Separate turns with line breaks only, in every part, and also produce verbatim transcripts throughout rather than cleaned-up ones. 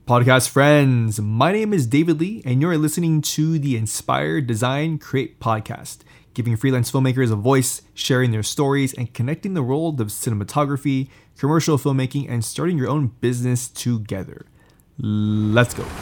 Podcast friends, my name is David Lee, and you're listening to the Inspire, Design, Create podcast, giving freelance filmmakers a voice, sharing their stories, and connecting the world of cinematography, commercial filmmaking, and starting your own business together. Let's go.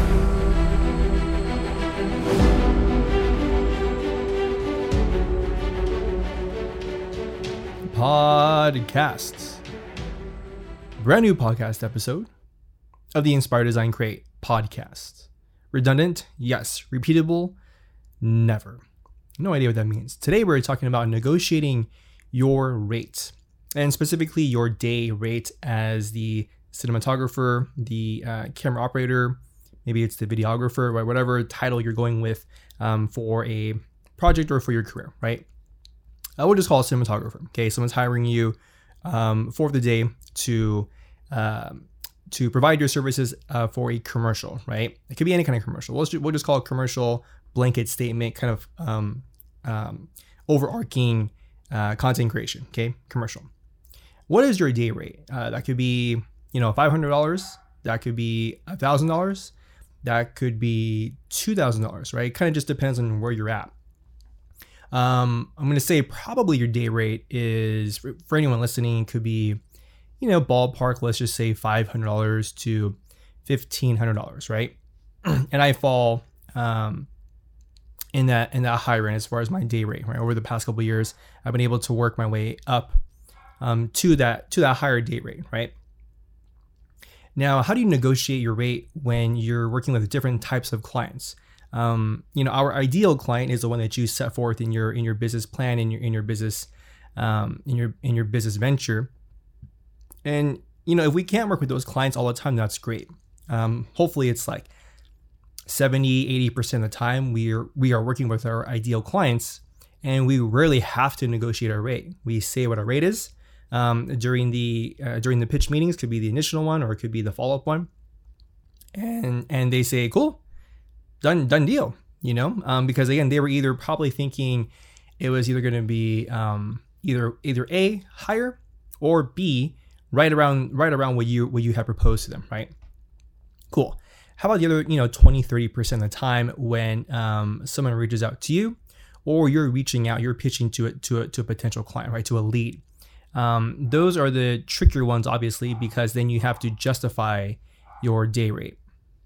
Podcasts. Brand new podcast episode of the Inspire, Design, Create podcast. Redundant? Yes. Repeatable? Never. No idea what that means. Today we're talking about negotiating your rate, and specifically your day rate as the cinematographer, the uh, camera operator, maybe it's the videographer, right? Whatever title you're going with um, for a project or for your career, right? I would just call it cinematographer. Okay, someone's hiring you um, for the day to um, to provide your services uh, for a commercial, right? It could be any kind of commercial. We'll just, we'll just call it commercial, blanket statement, kind of um, um, overarching uh, content creation, okay? Commercial. What is your day rate? Uh, that could be, you know, five hundred dollars. That could be one thousand dollars. That could be two thousand dollars, right? It kind of just depends on where you're at. Um, I'm going to say probably your day rate is, for anyone listening, could be, you know, ballpark, let's just say five hundred dollars to fifteen hundred dollars, right? And I fall um, in that in that high range as far as my day rate, right? Over the past couple of years, I've been able to work my way up um, to that to that higher day rate, right? Now, how do you negotiate your rate when you're working with different types of clients? Um, you know, our ideal client is the one that you set forth in your in your business plan, in your in your business um, in your in your business venture. And, you know, if we can't work with those clients all the time, that's great. Um, hopefully it's like seventy, eighty percent of the time we are, we are working with our ideal clients, and we rarely have to negotiate our rate. We say what our rate is um, during the uh, during the pitch meetings. Could be the initial one, or it could be the follow-up one. And, and they say, cool, done, done deal, you know, um, because again, they were either probably thinking it was either going to be um, either, either A, higher, or B, right around right around what you what you have proposed to them, right? Cool. How about the other, you know, twenty, thirty percent of the time when um, someone reaches out to you, or you're reaching out, you're pitching to it to a, to a potential client, right? To a lead. Um, those are the trickier ones, obviously, because then you have to justify your day rate.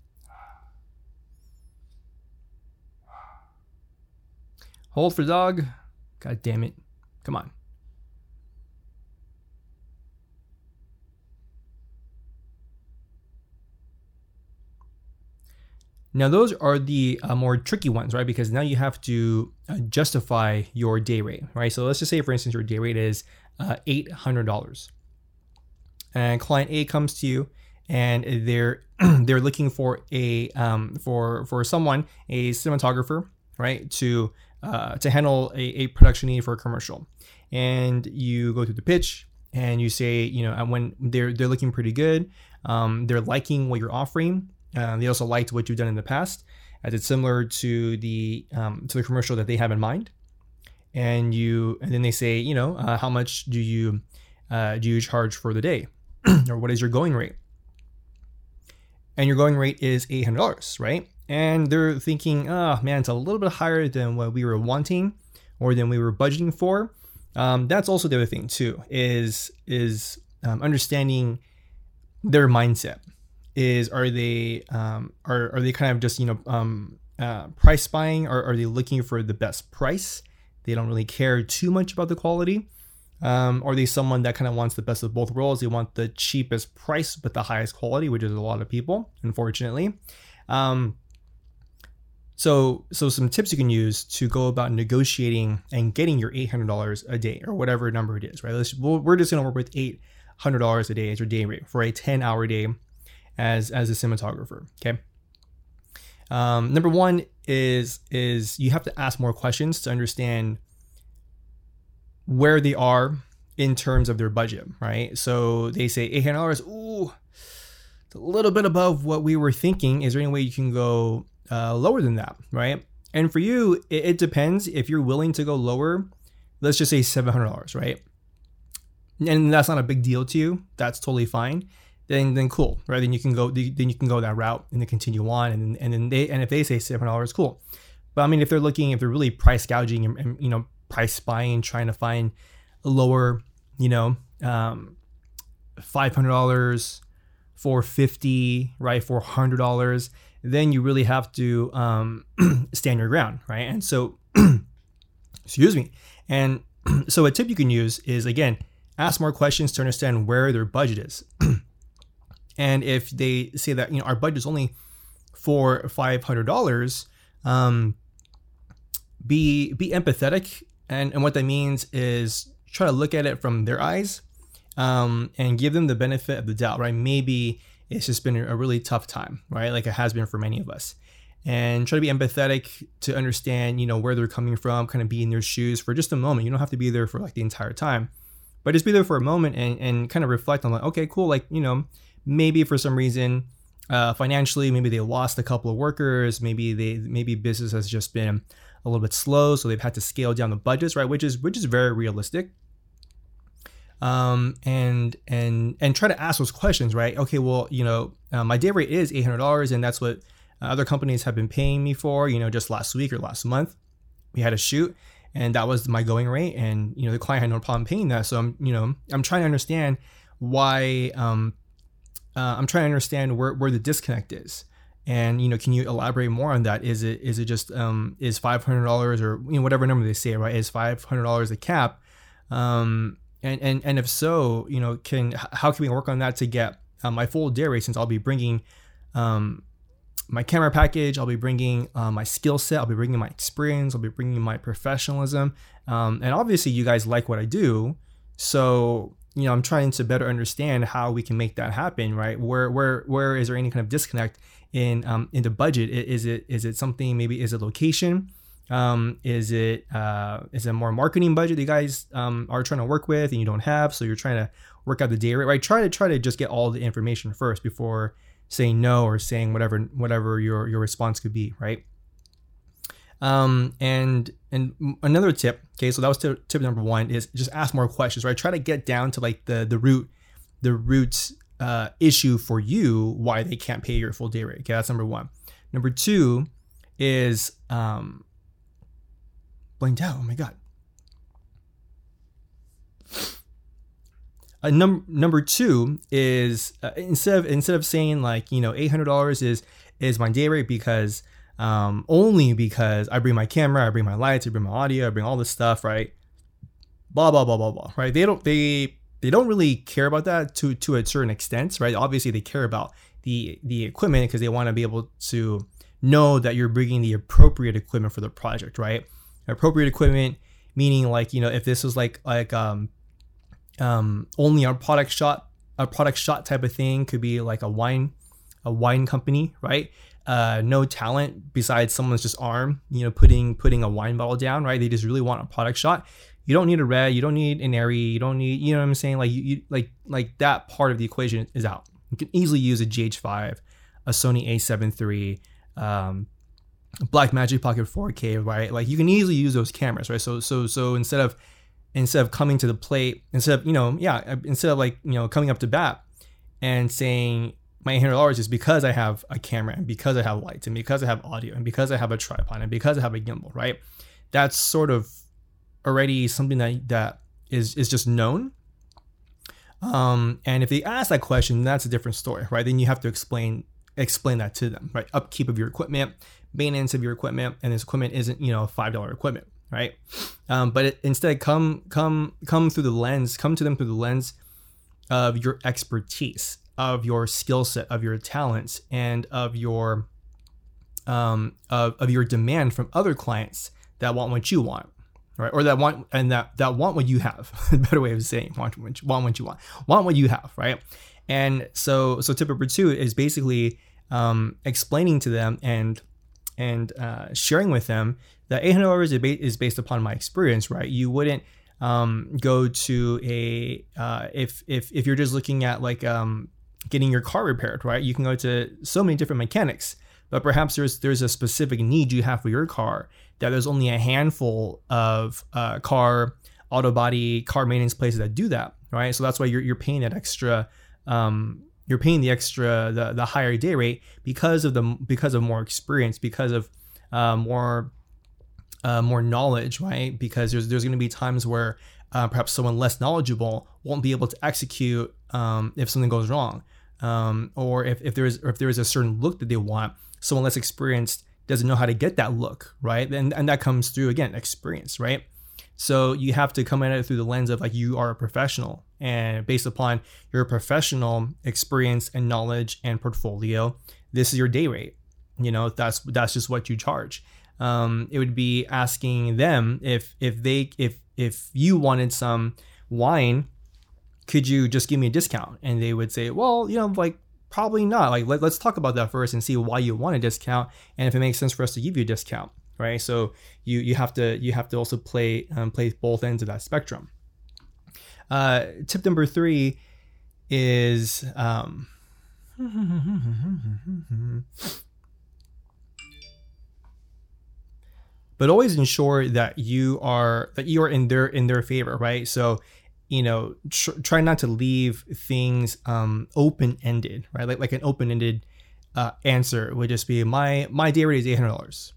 Hold for dog. God damn it. Come on. Now, those are the uh, more tricky ones, right? Because now you have to uh, justify your day rate, right? So let's just say, for instance, your day rate is uh, eight hundred dollars. And client A comes to you, and they're they're looking for a um, for for someone, a cinematographer, right, to uh, to handle a, a production need for a commercial. And you go through the pitch, and you say, you know, when they're they're looking pretty good, um, they're liking what you're offering. Uh, they also liked what you've done in the past, as it's similar to the um, to the commercial that they have in mind. And you, and then they say, you know, uh, how much do you uh, do you charge for the day, or what is your going rate? And your going rate is eight hundred dollars, right? And they're thinking, oh man, it's a little bit higher than what we were wanting, or than we were budgeting for. Um, that's also the other thing too, is is um, understanding their mindset. Is are they um, are are they kind of just, you know, um, uh, price buying, or are they looking for the best price? They don't really care too much about the quality. Um, or are they someone that kind of wants the best of both worlds? They want the cheapest price but the highest quality, which is a lot of people, unfortunately. Um, so so some tips you can use to go about negotiating and getting your eight hundred dollars a day, or whatever number it is, right? Let's, we're just going to work with eight hundred dollars a day as your day rate for a ten hour day as as a cinematographer. Okay. Um, number one is is you have to ask more questions to understand where they are in terms of their budget, right? So they say eight hundred dollars. Ooh, it's a little bit above what we were thinking. Is there any way you can go uh, lower than that, right? And for you, it, it depends. If you're willing to go lower, let's just say seven hundred dollars, right? And that's not a big deal to you. That's totally fine. then then cool, right? Then you can go then you can go that route and then continue on, and and then they and if they say seven dollars, cool. But I mean, if they're looking, if they're really price gouging and, and you know price spying, trying to find a lower, you know, um, five hundred dollars, four fifty, right, four hundred dollars, then you really have to um, stand your ground, right? And so, excuse me, and so a tip you can use is, again, ask more questions to understand where their budget is. And if they say that, you know, our budget is only for five hundred dollars, um, be be empathetic, and and what that means is try to look at it from their eyes, um, and give them the benefit of the doubt, right? Maybe it's just been a really tough time, right? Like it has been for many of us, and try to be empathetic to understand, you know, where they're coming from, kind of be in their shoes for just a moment. You don't have to be there for like the entire time, but just be there for a moment and and kind of reflect on like, okay, cool, like, you know, maybe for some reason, uh, financially, maybe they lost a couple of workers, maybe they maybe business has just been a little bit slow, so they've had to scale down the budgets, right? Which is which is very realistic. Um, and and and try to ask those questions, right? Okay, well, you know, uh, my day rate is eight hundred dollars, and that's what other companies have been paying me for. You know, just last week or last month, we had a shoot, and that was my going rate, and you know, the client had no problem paying that. So I'm, you know, I'm trying to understand why. Um, uh, I'm trying to understand where where the disconnect is. And, you know, can you elaborate more on that? Is it is it just um, is five hundred dollars or, you know, whatever number they say, right? Is five hundred dollars the cap? Um, and, and, and if so, you know, can how can we work on that to get uh, my full day rate, since I'll be bringing um, my camera package, I'll be bringing uh, my skill set, I'll be bringing my experience, I'll be bringing my professionalism. Um, and obviously you guys like what I do. So, you know, I'm trying to better understand how we can make that happen, right? Where where where is there any kind of disconnect in um in the budget? Is it is it something, maybe is it location? Um, is it uh is it more marketing budget that you guys um are trying to work with and you don't have, so you're trying to work out the day rate, right? Try to try to just get all the information first before saying no or saying whatever whatever your your response could be, right? Um, and and another tip, okay, so that was tip, tip number one, is just ask more questions, right? Try to get down to like the the root the root uh, issue for you, why they can't pay your full day rate. Okay, that's number one. Number two is um, blanked out. Oh my god. Uh, num- number two is uh, instead of instead of saying like, you know, eight hundred dollars is is my day rate because um, only because I bring my camera, I bring my lights, I bring my audio, I bring all this stuff, right? Blah blah blah blah blah, right? They don't they they don't really care about that to to a certain extent, right? Obviously they care about the the equipment because they want to be able to know that you're bringing the appropriate equipment for the project, right? Appropriate equipment meaning like, you know, if this was like like um um only a product shot a product shot type of thing, could be like a wine a wine company, right? Uh, no talent besides someone's just arm, you know, putting putting a wine bottle down, right? They just really want a product shot. You don't need a red, you don't need an Airy, you don't need, you know what I'm saying? Like you, you like like that part of the equation is out. You can easily use a G H five, a Sony A seven three, um, Blackmagic Pocket four K, right? Like you can easily use those cameras, right? So so so instead of instead of coming to the plate, instead of, you know, yeah, instead of like, you know, coming up to bat and saying my eight hundred dollars is because I have a camera and because I have lights and because I have audio and because I have a tripod and because I have a gimbal, right? That's sort of already something that that is is just known. Um, and if they ask that question, that's a different story, right? Then you have to explain explain that to them, right? Upkeep of your equipment, maintenance of your equipment, and this equipment isn't, you know, five dollar equipment, right? Um, but it, instead, come come come through the lens, come to them through the lens of your expertise, of your skill set, of your talents, and of your um of, of your demand from other clients that want what you want, right? Or that want and that that want what you have. A better way of saying want what you, want what you want, want what you have, right? And so so tip number two is basically um, explaining to them and and uh, sharing with them that eight hundred dollars is based upon my experience, right? You wouldn't um, go to a uh, if if if you're just looking at like um, getting your car repaired, right? You can go to so many different mechanics, but perhaps there's there's a specific need you have for your car that there's only a handful of uh, car auto body car maintenance places that do that, right? So that's why you're you're paying that extra um, you're paying the extra, the, the higher day rate because of the because of more experience, because of uh, more uh, more knowledge, right? Because there's there's going to be times where uh, perhaps someone less knowledgeable won't be able to execute um, if something goes wrong, um, or if if there is or if there is a certain look that they want, someone less experienced doesn't know how to get that look, right? And and that comes through, again, experience, right? So you have to come at it through the lens of like, you are a professional, and based upon your professional experience and knowledge and portfolio, this is your day rate. You know, that's that's just what you charge. Um, it would be asking them if if they if if you wanted some wine, could you just give me a discount? And they would say, well, you know, like probably not. Like let, let's talk about that first and see why you want a discount, and if it makes sense for us to give you a discount. Right, so you you have to you have to also play um, play both ends of that spectrum. Uh, tip number three is um, but always ensure that you are that you are in their in their favor, right? So, you know, tr- try not to leave things um, open ended, right? Like like an open ended uh, answer would just be my my day rate is eight hundred dollars.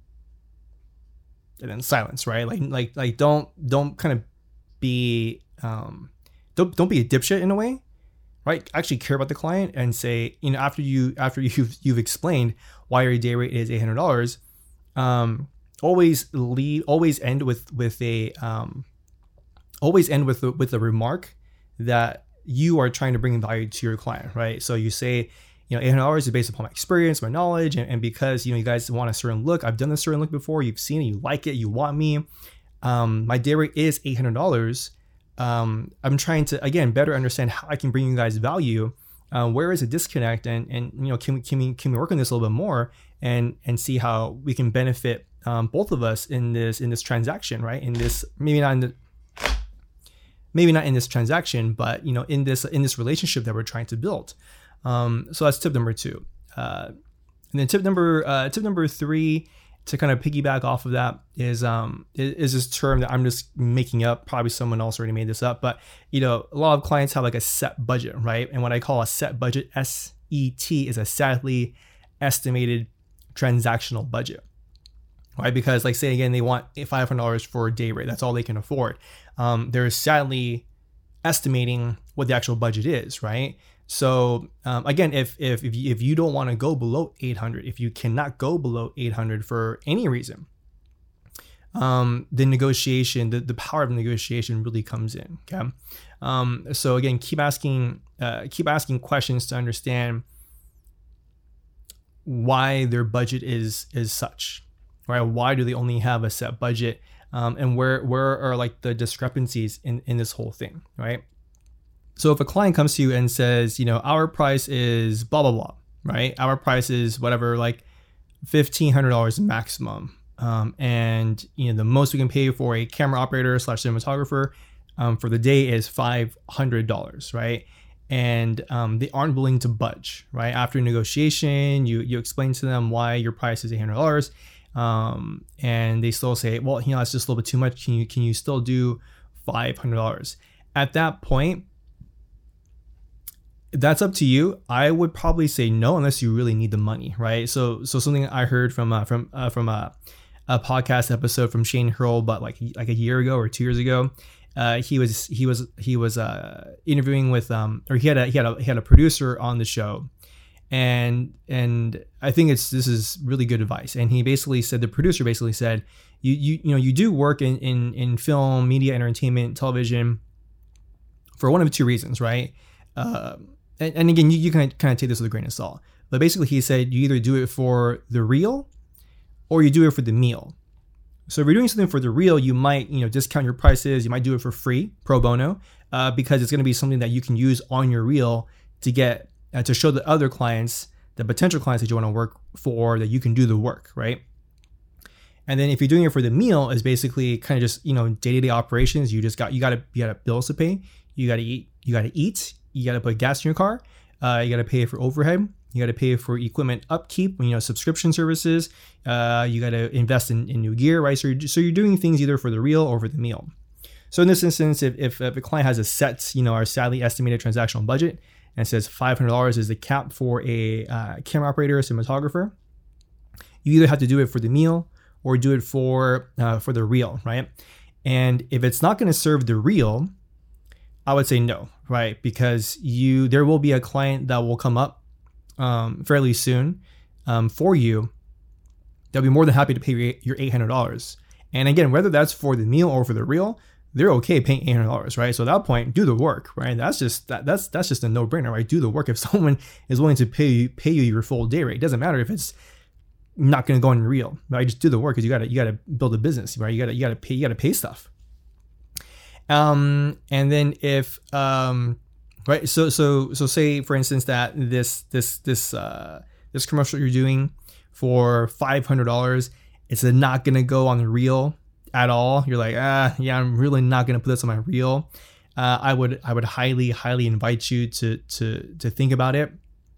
And then silence, right? Like, like, like, don't, don't kind of be, um, don't, don't be a dipshit in a way, right? Actually care about the client and say, you know, after you, after you've, you've explained why your day rate is eight hundred dollars, um, always leave, always end with, with a, um, always end with, a, with a remark that you are trying to bring value to your client, right? So you say, you know, eight hundred dollars is based upon my experience, my knowledge, and, and because, you know, you guys want a certain look. I've done this certain look before. You've seen it. You like it. You want me. Um, my day rate is eight hundred dollars. Um, I'm trying to, again, better understand how I can bring you guys value. Uh, where is a disconnect? And, and you know, can we, can we, can we work on this a little bit more and, and see how we can benefit um, both of us in this, in this transaction, right? In this, maybe not in the, maybe not in this transaction, but, you know, in this, in this relationship that we're trying to build. Um, so that's tip number two. Uh, and then tip number, uh, tip number three, to kind of piggyback off of that is, um, is, is this term that I'm just making up. Probably someone else already made this up, but you know, a lot of clients have like a set budget, right? And what I call a set budget, S E T, is a sadly estimated transactional budget, right? Because like say again, they want five hundred dollars for a day rate. That's all they can afford. Um, they're sadly estimating what the actual budget is, right? So um, again, if if if you, if you don't want to go below eight hundred, if you cannot go below eight hundred for any reason, um, the negotiation, the, the power of negotiation really comes in. Okay, um, so again, keep asking uh, keep asking questions to understand why their budget is is such, right? Why do they only have a set budget, um, and where where are like the discrepancies in in this whole thing, right? So if a client comes to you and says, you know, our price is blah, blah, blah, right? Our price is whatever, like fifteen hundred dollars maximum. Um, and, you know, the most we can pay for a camera operator slash cinematographer um, for the day is five hundred dollars, right? And um, they aren't willing to budge, right? After negotiation, you you explain to them why your price is eight hundred dollars. Um, and they still say, well, you know, it's just a little bit too much. Can you, can you still do five hundred dollars? At that point, that's up to you. I would probably say no, unless you really need the money, right? So, so something I heard from uh, from uh, from a, a podcast episode from Shane Hurl, but like like a year ago or two years ago, uh, he was he was he was uh, interviewing with um or he had a he had a he had a producer on the show, and and I think it's this is really good advice. And he basically said, the producer basically said, you you you know you do work in in in film, media, entertainment, television for one of two reasons, right? Uh, And, and again, you, you can kind of take this with a grain of salt. But basically, he said you either do it for the reel or you do it for the meal. So if you're doing something for the reel, you might, you know, discount your prices. You might do it for free, pro bono, uh, because it's going to be something that you can use on your reel to get uh, to show the other clients, the potential clients that you want to work for, that you can do the work, right? And then if you're doing it for the meal, is basically kind of just, you know, day-to-day operations. You just got you got to you got bills to pay. You got to eat. You got to eat. You got to put gas in your car. Uh, you got to pay for overhead. You got to pay for equipment upkeep, you know, subscription services. Uh, you got to invest in, in new gear, right? So you're, so you're doing things either for the reel or for the meal. So in this instance, if, if, if a client has a set, you know, our sadly estimated transactional budget, and it says five hundred dollars is the cap for a uh, camera operator or cinematographer, you either have to do it for the meal or do it for uh, for the reel, right? And if it's not going to serve the reel, I would say no, right? Because you there will be a client that will come up um, fairly soon um, for you. They'll be more than happy to pay your eight hundred dollars. And again, whether that's for the meal or for the reel, they're okay paying eight hundred dollars, right? So at that point, do the work, right? That's just that, that's that's just a no-brainer, right? Do the work. If someone is willing to pay you pay you your full day rate, it doesn't matter if it's not going to go on reel, right? Just do the work because you got to you got to build a business, right? You got to you got to pay you got to pay stuff. Um, and then if um, right, so so so say for instance that this this this uh this commercial you're doing for five hundred dollars, it's not going to go on the reel at all. You're like, ah, yeah, I'm really not going to put this on my reel. Uh, I would, I would highly, highly invite you to, to, to think about it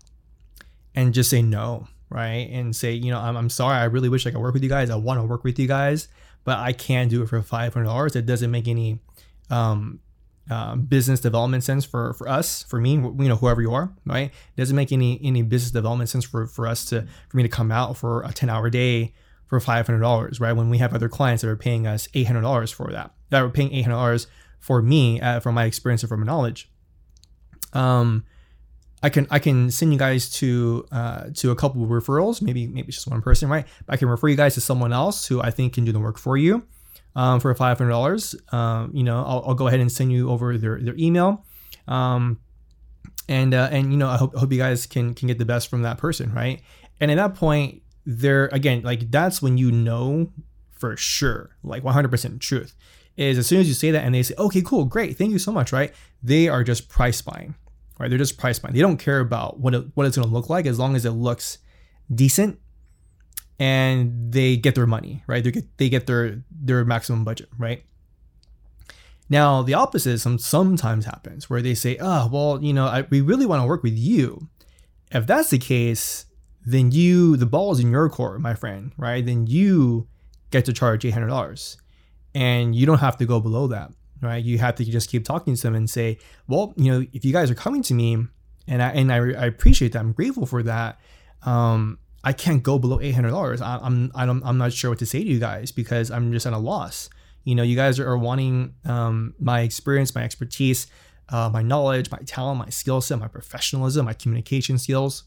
and just say no, right? And say, you know, I'm, I'm sorry. I really wish I could work with you guys. I want to work with you guys, but I can't do it for five hundred dollars. It doesn't make any um, uh, business development sense for, for us, for me, you know, whoever you are, right? It doesn't make any, any business development sense for, for us to, for me to come out for a ten hour day for five hundred dollars, right? When we have other clients that are paying us eight hundred dollars for that, that are paying eight hundred dollars for me, uh, from my experience and from my knowledge. Um, I can I can send you guys to uh, to a couple of referrals, maybe maybe just one person, right? But I can refer you guys to someone else who I think can do the work for you um, for five hundred dollars. Um, you know, I'll, I'll go ahead and send you over their their email, um, and uh, and you know, I hope I hope you guys can can get the best from that person, right? And at that point, there again, like that's when you know for sure, like one hundred percent truth, is as soon as you say that and they say, okay, cool, great, thank you so much, right? They are just price buying, right? They're just price buying. They don't care about what it, what it's going to look like as long as it looks decent and they get their money, right? They get they get their their maximum budget, right? Now the opposite some sometimes happens where they say, oh, well, you know, I, we really want to work with you. If that's the case, then you, the ball is in your court, my friend, right? Then you get to charge eight hundred dollars and you don't have to go below that, right? You have to just keep talking to them and say, well, you know, if you guys are coming to me and I, and I, I appreciate that, I'm grateful for that. Um, I can't go below eight hundred dollars. I, I'm, I don't, I'm not sure what to say to you guys because I'm just at a loss. You know, you guys are wanting um, my experience, my expertise, uh, my knowledge, my talent, my skill set, my professionalism, my communication skills.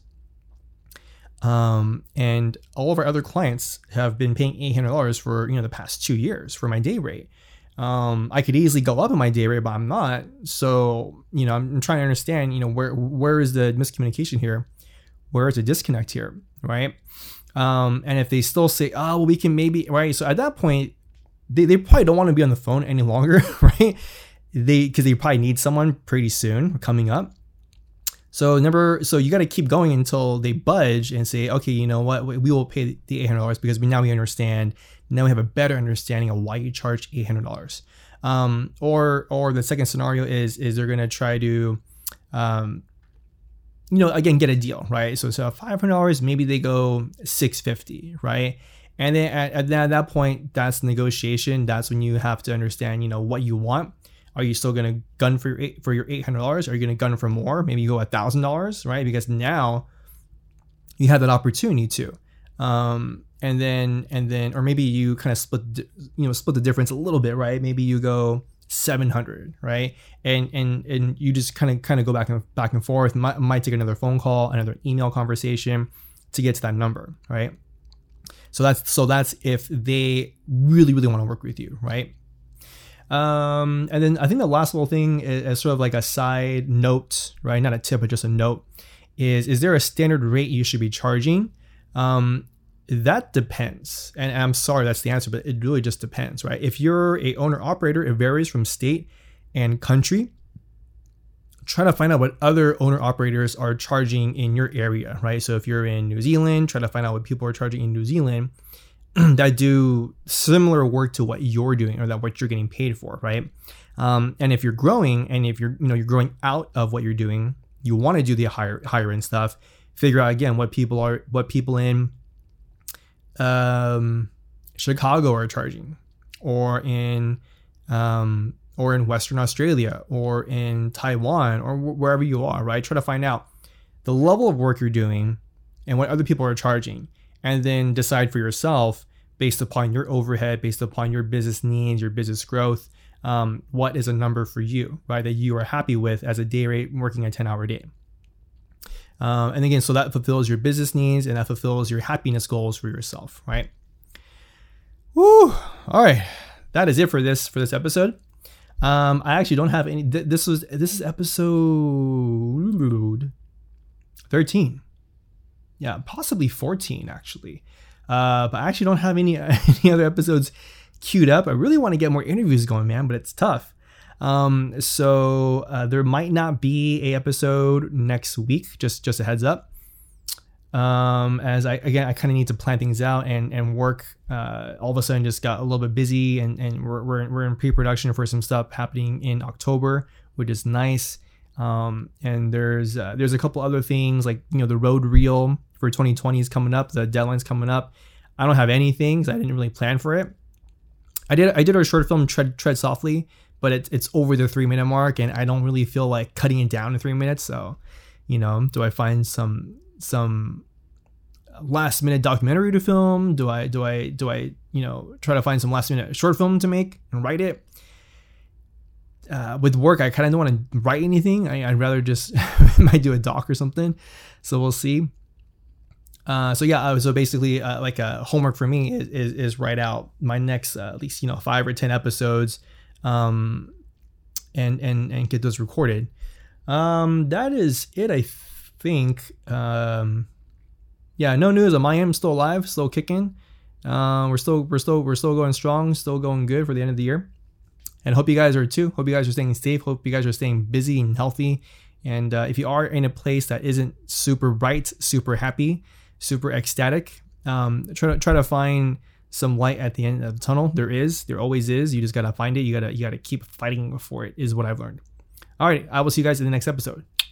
Um, and all of our other clients have been paying eight hundred dollars for, you know, the past two years for my day rate. Um, I could easily go up in my day rate, but I'm not. So, you know, I'm, I'm trying to understand, you know, where, where is the miscommunication here? Where is the disconnect here? Right. Um, and if they still say, oh, well, we can maybe, right. So at that point, they, they probably don't want to be on the phone any longer, right? They, cause they probably need someone pretty soon coming up. So number, so you got to keep going until they budge and say, okay, you know what, we will pay the eight hundred dollars because we now we understand. Now we have a better understanding of why you charge eight hundred dollars. Um, or or the second scenario is is they're gonna try to, um, you know, again get a deal, right? So so five hundred dollars, maybe they go six fifty, right? And then at, at that, at that point, that's negotiation. That's when you have to understand, you know, what you want. Are you still going to gun for your eight, for your eight hundred dollars? Are you going to gun for more? Maybe you go one thousand dollars, right? Because now you have that opportunity to. Um, and then, and then, or maybe you kind of split, you know, split the difference a little bit, right? Maybe you go seven hundred, right? And, and, and you just kind of, kind of go back and back and forth. Might, might take another phone call, another email conversation to get to that number, right? So that's, so that's if they really, really want to work with you, right? Um, and then I think the last little thing is, is sort of like a side note, right? Not a tip, but just a note is, is there a standard rate you should be charging? Um, that depends. And I'm sorry, that's the answer, but it really just depends, right? If you're a owner operator, it varies from state and country. Try to find out what other owner operators are charging in your area, right? So if you're in New Zealand, try to find out what people are charging in New Zealand that do similar work to what you're doing or that what you're getting paid for, right? Um, and if you're growing and if you're, you know, you're growing out of what you're doing, you want to do the higher, higher end stuff, figure out again, what people are, what people in um, Chicago are charging or in um, or in Western Australia or in Taiwan or wh- wherever you are, right? Try to find out the level of work you're doing and what other people are charging, and then decide for yourself based upon your overhead, based upon your business needs, your business growth, um, what is a number for you, right? That you are happy with as a day rate working a ten hour day. Um, and again, so that fulfills your business needs and that fulfills your happiness goals for yourself, right? Woo! All right, that is it for this for this episode. Um, I actually don't have any. Th- this was this is episode thirteen, yeah, possibly fourteen actually. Uh, but I actually don't have any any other episodes queued up. I really want to get more interviews going, man, but it's tough. Um, so uh, there might not be a episode next week. Just just a heads up. Um, as I again I kind of need to plan things out and and work. Uh, all of a sudden just got a little bit busy, and and we're we're, we're in pre-production for some stuff happening in October, which is nice. Um, and there's uh, there's a couple other things like, you know, the road reel for twenty twenty is coming up. The deadline's coming up. I don't have anything, so I didn't really plan for it. I did I did our short film Tread Tread Softly, but it's it's over the three minute mark, and I don't really feel like cutting it down to three minutes. So, you know, do I find some some last minute documentary to film? Do I do I do I you know try to find some last minute short film to make and write it? Uh, with work, I kind of don't want to write anything. I, I'd rather just might do a doc or something. So we'll see. Uh, so yeah, so basically, uh, like a homework for me is, is, is write out my next uh, at least you know five or ten episodes, um, and and and get those recorded. Um, that is it, I think. Um, yeah, no news on my end. I'm still alive, still kicking. Uh, we're still we're still we're still going strong, still going good for the end of the year. And hope you guys are too. Hope you guys are staying safe. Hope you guys are staying busy and healthy. And uh, if you are in a place that isn't super bright, super happy, super ecstatic, um, try to try to find some light at the end of the tunnel. There is, there always is. You just gotta find it. You gotta you gotta keep fighting for it. Is what I've learned. All right, I will see you guys in the next episode.